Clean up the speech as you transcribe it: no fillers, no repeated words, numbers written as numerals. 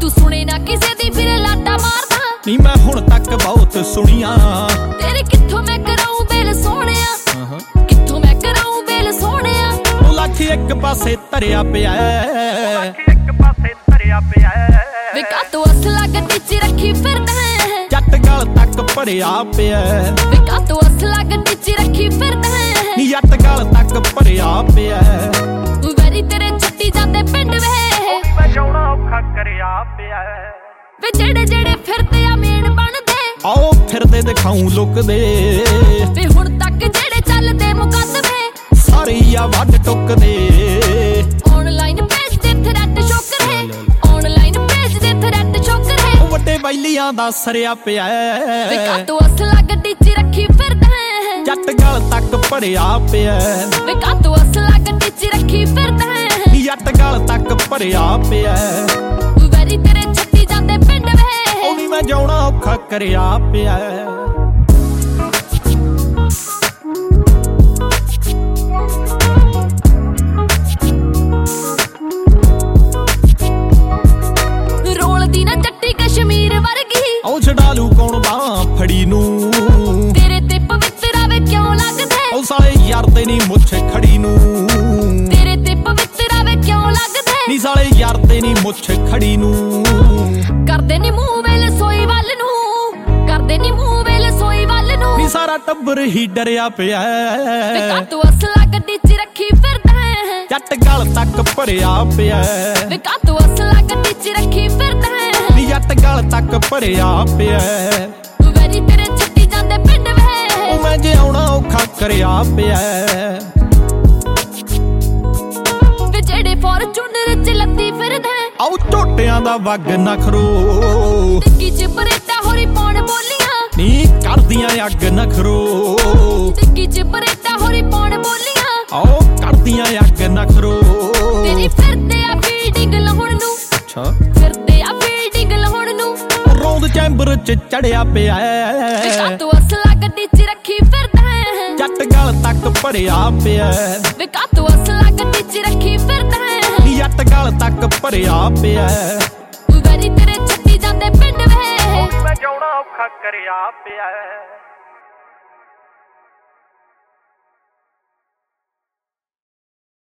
तू सुने ना किसे दी फिर लाटा मारदा नी मैं हुण तक बहुत सुनिया तेरे कित्थों मैं कराऊं बेल सोहणिया कित्थों मैं कराऊं बेल सोहणिया ओ लख एक पासे धरिया पिया वे कातों असला गड्डी च रखी फिरदा है जट गल तक भरिया पिया वे कातों असला गड्डी च रखी फिरदा है नी जट गल तक भरिया पिया वैरी तेरे छट्टी जांदे पिंड वे बचाउणा औखा करिया पिया वे जेड़े जेड़े फिरदे आ मेन बनदे आओ फिरदे दिखाऊं लुकदे वे हुण तक जेड़े चलदे मुकदमे सारे आ वड टुकदे ऑनलाइन भेज दे थ्रेट शोकर है ऑनलाइन भेज दे थ्रेट शोकर है ओ वड्डे बैलियां दा सरिया पिया वे कातों असला गड्डी च रखी फिरदा है जट गल तक भरिया पिया वे कातों असला गड्डी च रखी फिरदा है नी जट गल तक भरिया पिया वैरी तेरे छट्टी जांदे पिंड वे ओ नी मैं जाउणा औखा करिया पिया रोलदी ना जट्टी कश्मीर वर्गी ओ छडालू कौन बां फड़ी नू तेरे ते पवित्र वे क्यों लगदे ओ साले यार ते नी मुੱਛ खड़ी नू तेरे ते पवित्र वे क्यों लगदे नी साले यार ते नी मुੱਛ खड़ी नू करदे नी मूंह वेल सोई वल नू करदे नी मूंह वेल सोई वल नू नी सारा टब्बर ही डरिया पिया वे कातों असला गड्डी च रखी फिरदा है जट गल तक भरिया पिया वे कातों असला गड्डी च रखी फिरदा है नी जट गल तक भरिया पिया वैरी तेरे छट्टी जांदे पिंड वे ओ मैं जे आउणा औखा करिया पिया वे जेड़े फॉर्चूनर च लत्ती फिरदा है आओ ਝੋਟਿਆਂ ਦਾ ਵਗ ਨਖਰੋ ਟਿੱਕੀ ਚ ਬਰੇਟਾ ਹੋਰੀ ਪੌਣ ਬੋਲੀਆਂ ਨੀ ਕਰਦੀਆਂ ਅੱਗ ਨਖਰੋ ਟਿੱਕੀ ਚ ਬਰੇਟਾ ਹੋਰੀ ਪੌਣ ਬੋਲੀਆਂ ਆਓ ਕਰਦੀਆਂ ਅੱਗ ਨਖਰੋ ਤੇਰੀ ਫਿਰਦੇ ਆ ਫੀਲਡਿੰਗ ਲਾਉਣ ਨੂੰ ਅੱਛਾ ਫਿਰਦੇ ਆ ਫੀਲਡਿੰਗ ਲਾਉਣ ਨੂੰ ਰੌਂਦ ਚੈਂਬਰ ਚ ਚੜਿਆ ਪਿਆ ਵੇ ਕਾਤੋਂ ਅਸਲਾ ਗੱਡੀ ਚ ਰੱਖੀ ਫਿਰਦਾ ਹੈ ਜੱਟ ਗਲ ਤੱਕ ਭਰਿਆ ਪਿਆ ਵੇ ਕਾਤੋਂ ਅਸਲਾ ਗੱਡੀ ਚ ਰੱਖੀ ਫਿਰਦਾ ਹੈ ਨੀ ਜੱਟ ਗਲ ਤੱਕ ਭਰਿਆ ਪਿਆ ਵੈਰੀ ਤੇਰੇ ਛੱਡੀ ਜਾਂਦੇ ਪਿੰਡ ਵੇ ਮੈਂ ਜਾਉਣਾ ਔਖਾ ਕਰਿਆ ਪਿਆ